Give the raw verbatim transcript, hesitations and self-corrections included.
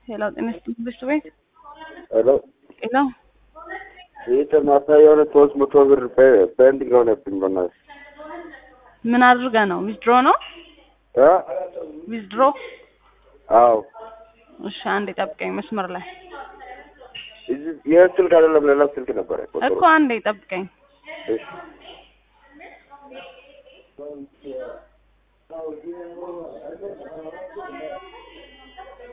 ሄሎ ጤና ይስጥልኝ ብስት ቤት ሄሎ ሄሎ ይሄ ማታ የሆነ ሶስት መቶ ብር ፔንዲንግ ሆነብኝ። በእናትህ ምን አድርገህ ነው? ዊዝድሮ ነው እ ዊዝድሮ? አዎ። እሺ አንዴ ጠብቀኝ መስመር ላይ እዚህ ይሄ ስልክ አይደለም ሌላ ስልክ ነበር እኮ አንዴ ጠብቀኝ። እሺ